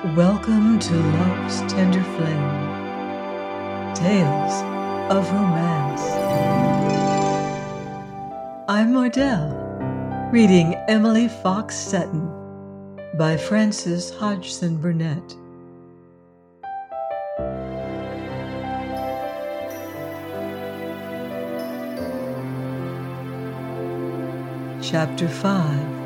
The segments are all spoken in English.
Welcome to Love's Tender Flame, Tales of Romance. I'm Mordell, reading Emily Fox Seton by Frances Hodgson Burnett. Chapter 5.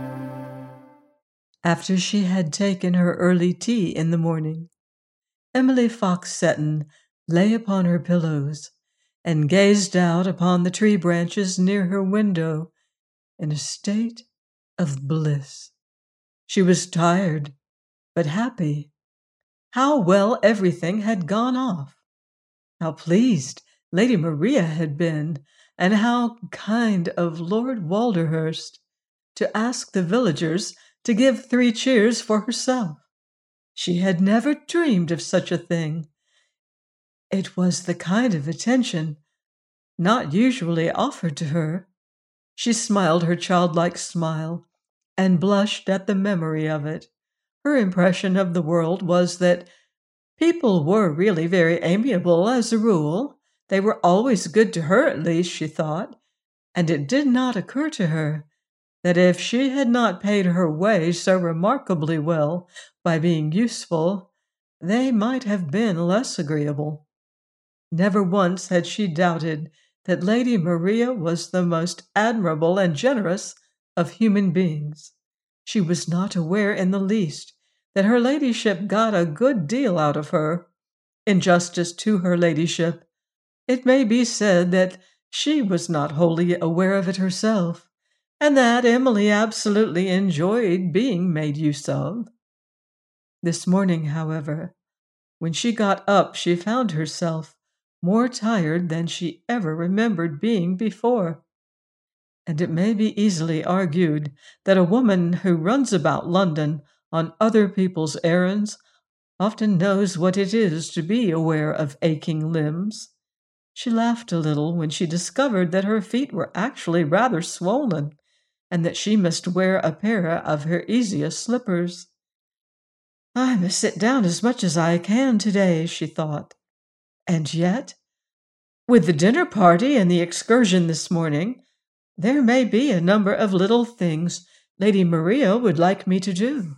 After she had taken her early tea in the morning, Emily Fox Seton lay upon her pillows and gazed out upon the tree branches near her window in a state of bliss. She was tired, but happy. How well everything had gone off! How pleased Lady Maria had been, and how kind of Lord Walderhurst to ask the villagers to give 3 cheers for herself. She had never dreamed of such a thing. It was the kind of attention not usually offered to her. She smiled her childlike smile and blushed at the memory of it. Her impression of the world was that people were really very amiable as a rule. They were always good to her, at least, she thought, and it did not occur to her that if she had not paid her way so remarkably well by being useful, they might have been less agreeable. Never once had she doubted that Lady Maria was the most admirable and generous of human beings. She was not aware in the least that her ladyship got a good deal out of her. In justice to her ladyship, it may be said that she was not wholly aware of it herself, and that Emily absolutely enjoyed being made use of. This morning, however, when she got up, she found herself more tired than she ever remembered being before. And it may be easily argued that a woman who runs about London on other people's errands often knows what it is to be aware of aching limbs. She laughed a little when she discovered that her feet were actually rather swollen, and that she must wear a pair of her easiest slippers. I must sit down as much as I can today, she thought. And yet, with the dinner party and the excursion this morning, there may be a number of little things Lady Maria would like me to do.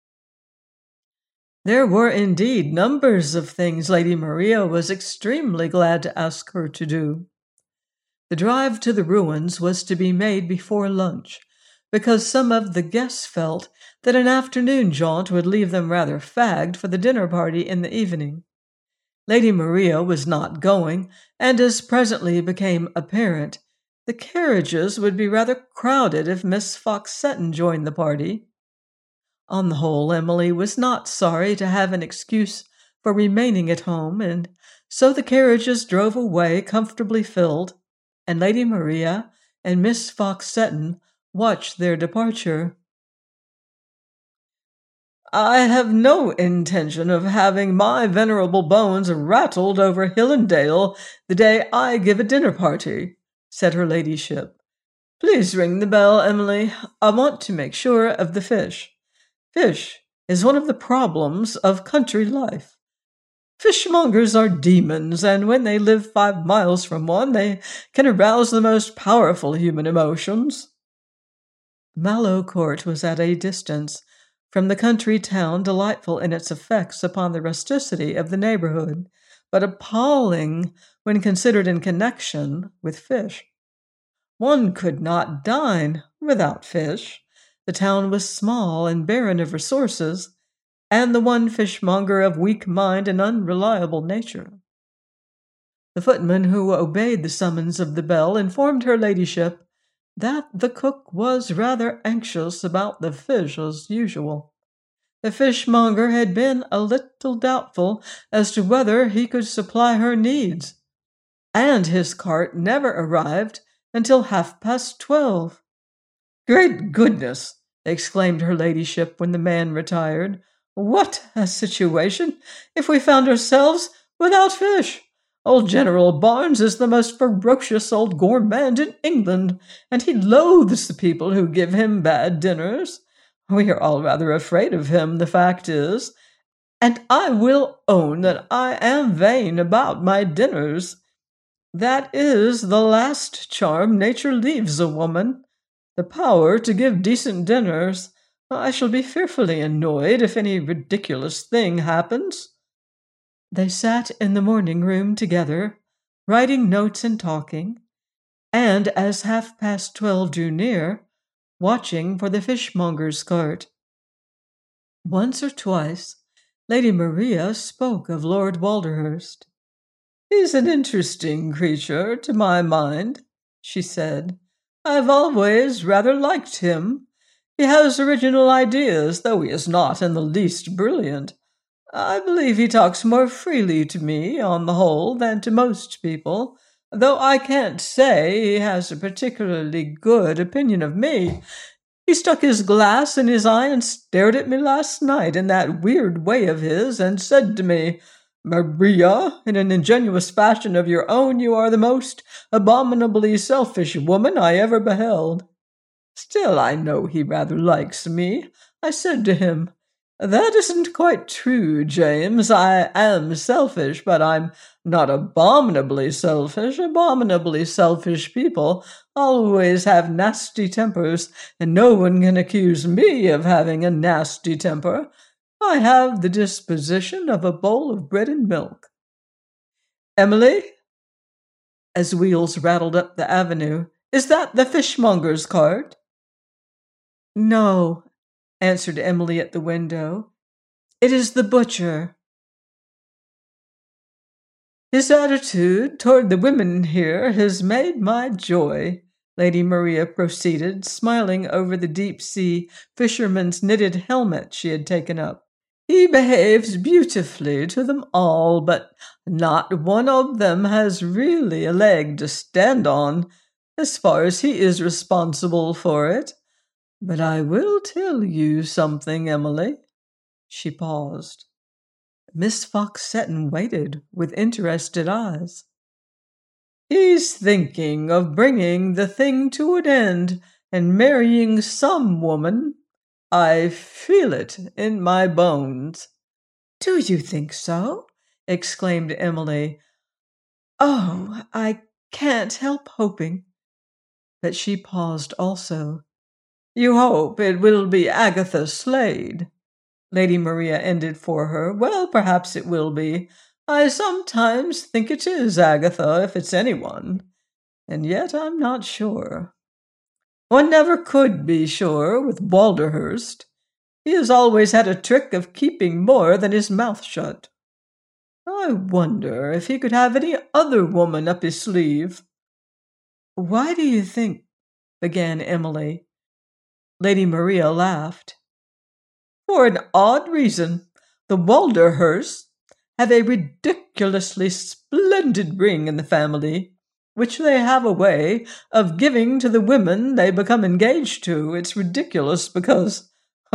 There were indeed numbers of things Lady Maria was extremely glad to ask her to do. The drive to the ruins was to be made before lunch, because some of the guests felt that an afternoon jaunt would leave them rather fagged for the dinner party in the evening. Lady Maria was not going, and as presently became apparent, the carriages would be rather crowded if Miss Fox Seton joined the party. On the whole, Emily was not sorry to have an excuse for remaining at home, and so the carriages drove away comfortably filled, and Lady Maria and Miss Fox Seton watched their departure. I have no intention of having my venerable bones rattled over hill and dale the day I give a dinner party, said her ladyship. Please ring the bell, Emily. I want to make sure of the fish. Fish is one of the problems of country life. Fishmongers are demons, and when they live 5 miles from one, they can arouse the most powerful human emotions. Mallow Court was at a distance from the country town, delightful in its effects upon the rusticity of the neighborhood, but appalling when considered in connection with fish. One could not dine without fish. The town was small and barren of resources, and the one fishmonger of weak mind and unreliable nature. The footman who obeyed the summons of the bell informed her ladyship that the cook was rather anxious about the fish as usual. The fishmonger had been a little doubtful as to whether he could supply her needs, and his cart never arrived until 12:30. Great goodness! Exclaimed her ladyship when the man retired. What a situation if we found ourselves without fish! Old General Barnes is the most ferocious old gourmand in England, and he loathes the people who give him bad dinners. We are all rather afraid of him, the fact is, and I will own that I am vain about my dinners. That is the last charm nature leaves a woman, the power to give decent dinners. I shall be fearfully annoyed if any ridiculous thing happens." They sat in the morning room together, writing notes and talking, and as 12:30 drew near, watching for the fishmonger's cart. Once or twice, Lady Maria spoke of Lord Walderhurst. "He's an interesting creature, to my mind," she said. "I've always rather liked him. He has original ideas, though he is not in the least brilliant. I believe he talks more freely to me, on the whole, than to most people, though I can't say he has a particularly good opinion of me. He stuck his glass in his eye and stared at me last night in that weird way of his, and said to me, 'Maria, in an ingenuous fashion of your own, you are the most abominably selfish woman I ever beheld.' Still, I know he rather likes me. I said to him, 'That isn't quite true, James. I am selfish, but I'm not abominably selfish. Abominably selfish people always have nasty tempers, and no one can accuse me of having a nasty temper. I have the disposition of a bowl of bread and milk.' Emily," as wheels rattled up the avenue, "is that the fishmonger's cart?" "No," answered Emily at the window. "It is the butcher." "His attitude toward the women here has made my joy," Lady Maria proceeded, smiling over the deep-sea fisherman's knitted helmet she had taken up. "He behaves beautifully to them all, but not one of them has really a leg to stand on, as far as he is responsible for it. But I will tell you something, Emily." She paused. Miss Fox Seton waited with interested eyes. "He's thinking of bringing the thing to an end and marrying some woman. I feel it in my bones." "Do you think so?" exclaimed Emily. "Oh, I can't help hoping." But she paused also. "You hope it will be Agatha Slade?" Lady Maria ended for her. "Well, perhaps it will be. I sometimes think it is Agatha, if it's anyone. And yet I'm not sure. One never could be sure with Walderhurst. He has always had a trick of keeping more than his mouth shut. I wonder if he could have any other woman up his sleeve." "Why do you think—" began Emily. Lady Maria laughed. "For an odd reason. The Walderhursts have a ridiculously splendid ring in the family, which they have a way of giving to the women they become engaged to. It's ridiculous because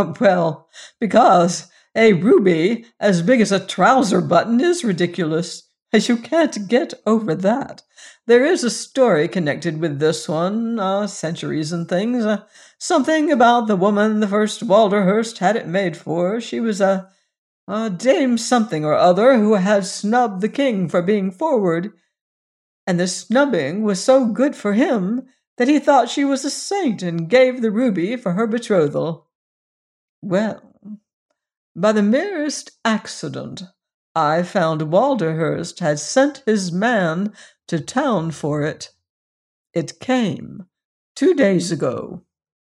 a ruby as big as a trouser button is ridiculous. You can't get over that. There is a story connected with this one, centuries and things. Something about the woman the first Walderhurst had it made for. She was a Dame something or other who had snubbed the king for being forward, and the snubbing was so good for him that he thought she was a saint and gave the ruby for her betrothal. Well, by the merest accident, I found Walderhurst had sent his man to town for it. It came 2 days ago."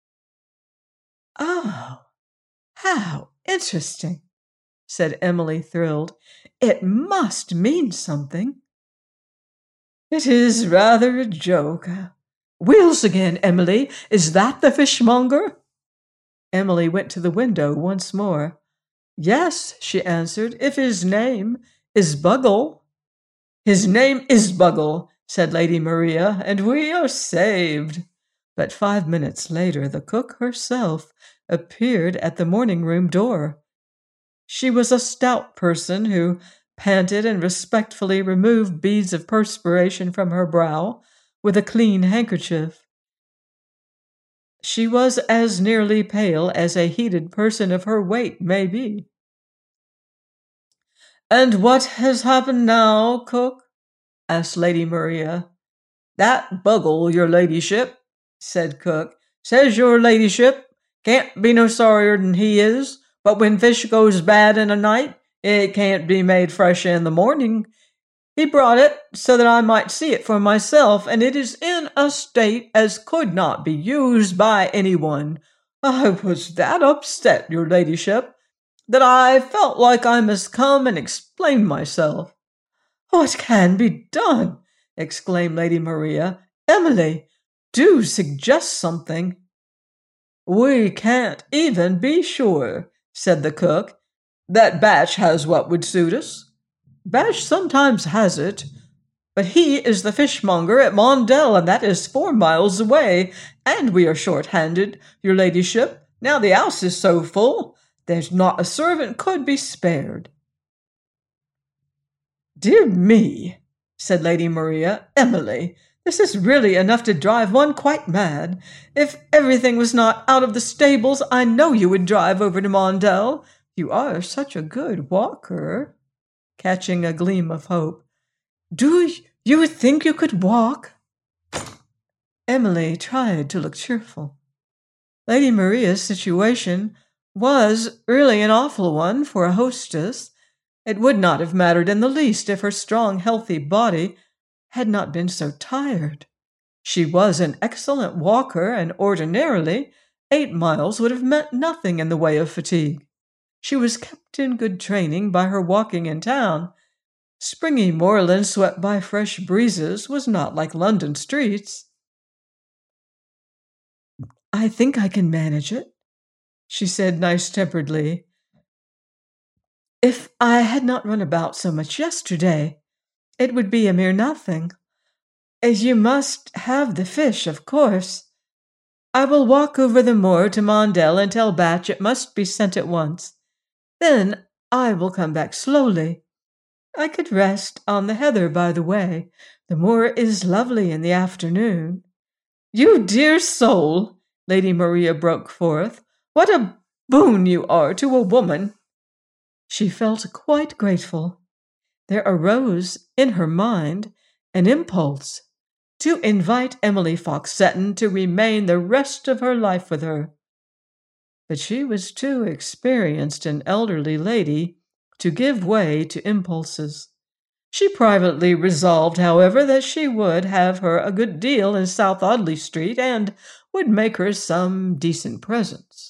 "Oh, how interesting," said Emily, thrilled. "It must mean something." "It is rather a joke. Wheels again, Emily. Is that the fishmonger?" Emily went to the window once more. "Yes," she answered, "if his name is Buggle." "His name is Buggle," said Lady Maria, "and we are saved." But 5 minutes later the cook herself appeared at the morning-room door. She was a stout person who panted and respectfully removed beads of perspiration from her brow with a clean handkerchief. She was as nearly pale as a heated person of her weight may be. "And what has happened now, cook?" asked Lady Maria. "That Buggle, your ladyship," said cook, "says your ladyship can't be no sorrier than he is, but when fish goes bad in a night, it can't be made fresh in the morning. He brought it so that I might see it for myself, and it is in a state as could not be used by anyone. I was that upset, your ladyship, that I felt like I must come and explain myself." "What can be done?" exclaimed Lady Maria. "Emily, do suggest something." "We can't even be sure," said the cook, "that Batch has what would suit us. Batch sometimes has it, but he is the fishmonger at Mondell, and that is 4 miles away, and we are short-handed, your ladyship. Now the house is so full, there's not a servant could be spared." "Dear me," said Lady Maria. "Emily, this is really enough to drive one quite mad. If everything was not out of the stables, I know you would drive over to Mondell. You are such a good walker," catching a gleam of hope. "Do you think you could walk?" Emily tried to look cheerful. Lady Maria's situation was really an awful one for a hostess. It would not have mattered in the least if her strong, healthy body had not been so tired. She was an excellent walker, and ordinarily 8 miles would have meant nothing in the way of fatigue. She was kept in good training by her walking in town. Springy moorland swept by fresh breezes was not like London streets. "I think I can manage it," she said nice-temperedly. "If I had not run about so much yesterday, it would be a mere nothing. You must have the fish, of course. I will walk over the moor to Mondell and tell Batch it must be sent at once. Then I will come back slowly. I could rest on the heather by the way. The moor is lovely in the afternoon." "You dear soul!" Lady Maria broke forth. "What a boon you are to a woman!" She felt quite grateful. There arose in her mind an impulse to invite Emily Fox Seton to remain the rest of her life with her. But she was too experienced an elderly lady to give way to impulses. She privately resolved, however, that she would have her a good deal in South Audley Street and would make her some decent presents.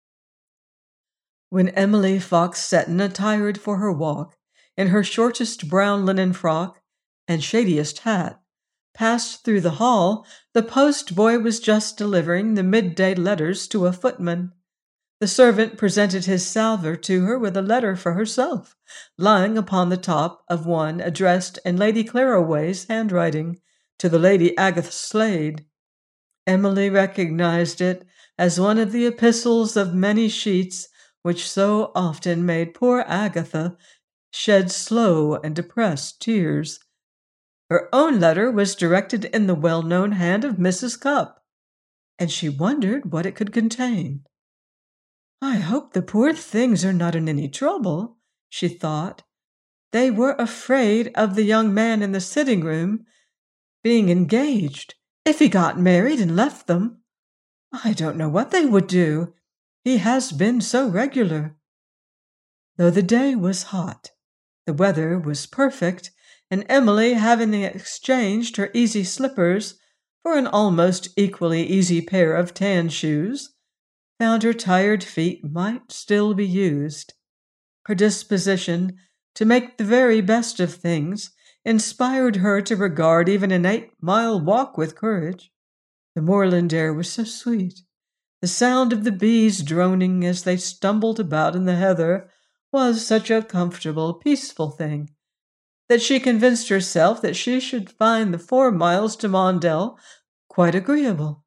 When Emily Fox Seton, attired for her walk, in her shortest brown linen frock and shadiest hat, passed through the hall, the post-boy was just delivering the midday letters to a footman. The servant presented his salver to her with a letter for herself, lying upon the top of one addressed in Lady Claraway's handwriting to the Lady Agatha Slade. Emily recognized it as one of the epistles of many sheets which so often made poor Agatha shed slow and depressed tears. Her own letter was directed in the well-known hand of Mrs. Cupp, and she wondered what it could contain. "I hope the poor things are not in any trouble," she thought. "They were afraid of the young man in the sitting-room being engaged. If he got married and left them, I don't know what they would do. He has been so regular." Though the day was hot, the weather was perfect, and Emily, having exchanged her easy slippers for an almost equally easy pair of tan shoes, found her tired feet might still be used. Her disposition to make the very best of things inspired her to regard even an 8-mile walk with courage. The moorland air was so sweet. The sound of the bees droning as they stumbled about in the heather was such a comfortable, peaceful thing, that she convinced herself that she should find the 4 miles to Mondell quite agreeable.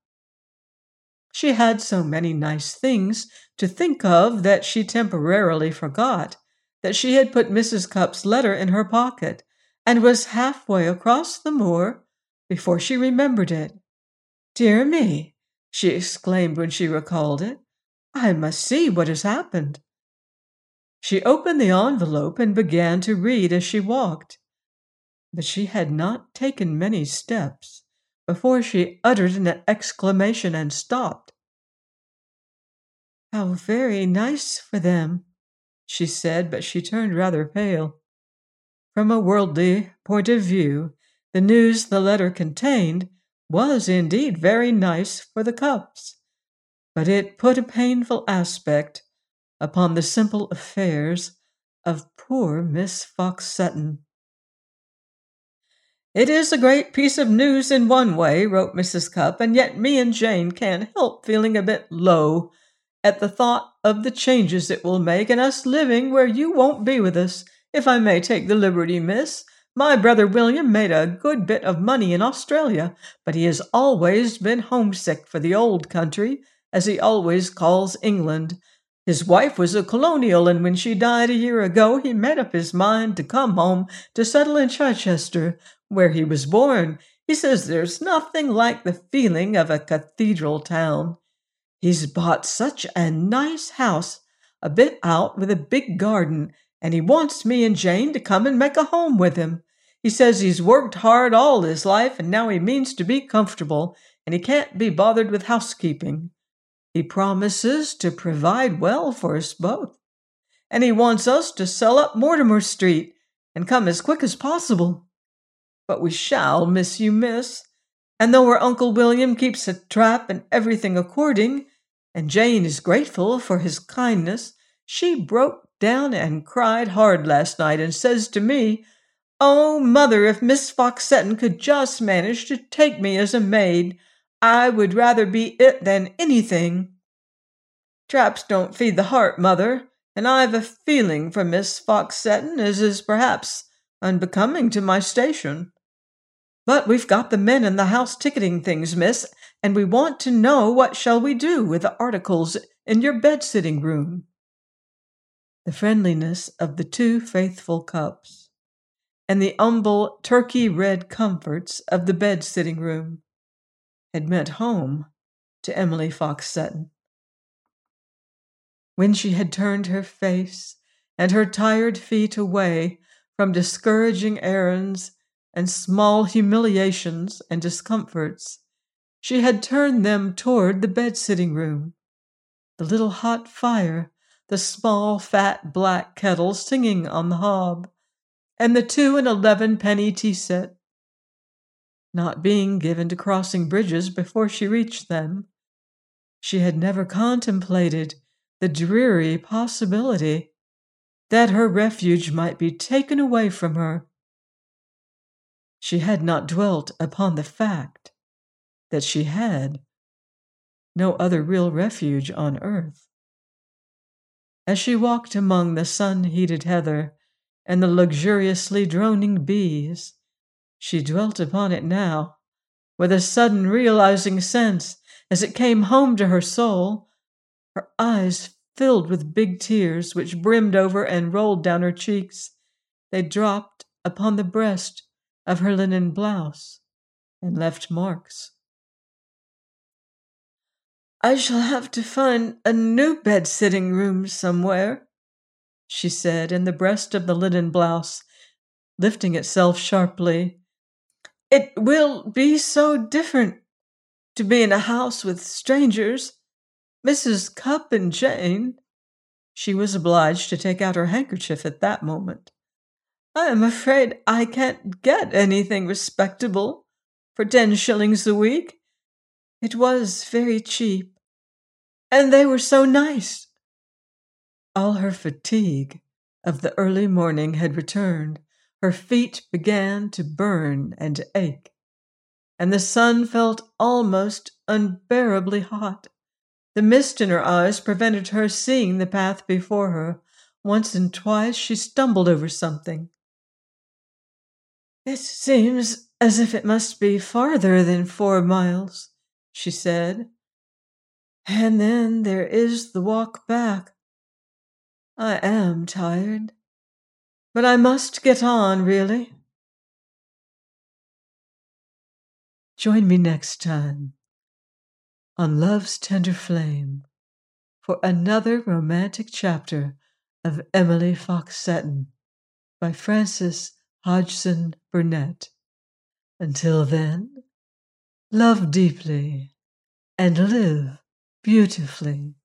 She had so many nice things to think of that she temporarily forgot that she had put Mrs. Cupp's letter in her pocket and was halfway across the moor before she remembered it. "Dear me," she exclaimed when she recalled it, "I must see what has happened." She opened the envelope and began to read as she walked. But she had not taken many steps before she uttered an exclamation and stopped. "How very nice for them," she said, but she turned rather pale. From a worldly point of view, the news the letter contained was indeed very nice for the Cupps, but it put a painful aspect upon the simple affairs of poor Miss Fox Seton. "It is a great piece of news in one way," wrote Mrs. Cupp, "and yet me and Jane can't help feeling a bit low at the thought of the changes it will make, and us living where you won't be with us, if I may take the liberty, miss. My brother William made a good bit of money in Australia, but he has always been homesick for the old country, as he always calls England. His wife was a colonial, and when she died a year ago, he made up his mind to come home to settle in Chichester, where he was born. He says there's nothing like the feeling of a cathedral town. He's bought such a nice house, a bit out with a big garden, and he wants me and Jane to come and make a home with him. He says he's worked hard all his life, and now he means to be comfortable, and he can't be bothered with housekeeping. He promises to provide well for us both, and he wants us to sell up Mortimer Street and come as quick as possible. But we shall miss you, miss, and though her Uncle William keeps a trap and everything according, and Jane is grateful for his kindness, she broke down and cried hard last night and says to me, 'Oh, mother, if Miss Fox Seton could just manage to take me as a maid, I would rather be it than anything.' Traps don't feed the heart, mother, and I've a feeling for Miss Fox Seton as is perhaps unbecoming to my station. But we've got the men in the house ticketing things, miss, and we want to know what shall we do with the articles in your bed-sitting room." The friendliness of the two faithful Cupps, and the humble turkey-red comforts of the bed-sitting room had meant home to Emily Fox Seton. When she had turned her face and her tired feet away from discouraging errands and small humiliations and discomforts, she had turned them toward the bed-sitting room, the little hot fire, the small fat black kettle singing on the hob, and the 2 and 11-penny tea set. Not being given to crossing bridges before she reached them, she had never contemplated the dreary possibility that her refuge might be taken away from her. She had not dwelt upon the fact that she had no other real refuge on earth. As she walked among the sun-heated heather and the luxuriously droning bees, she dwelt upon it now, with a sudden realizing sense as it came home to her soul. Her eyes filled with big tears which brimmed over and rolled down her cheeks. They dropped upon the breast of her linen blouse and left marks. "I shall have to find a new bed-sitting room somewhere," she said, and the breast of the linen blouse lifting itself sharply. "It will be so different to be in a house with strangers. Mrs. Cupp and Jane—" She was obliged to take out her handkerchief at that moment. "I am afraid I can't get anything respectable for 10 shillings a week. It was very cheap, and they were so nice." All her fatigue of the early morning had returned. Her feet began to burn and ache, and the sun felt almost unbearably hot. The mist in her eyes prevented her seeing the path before her. Once and twice she stumbled over something. "It seems as if it must be farther than 4 miles, she said. "And then there is the walk back. I am tired, but I must get on, really." Join me next time on Love's Tender Flame for another romantic chapter of Emily Fox Seton by Frances Hodgson Burnett. Until then, love deeply and live beautifully.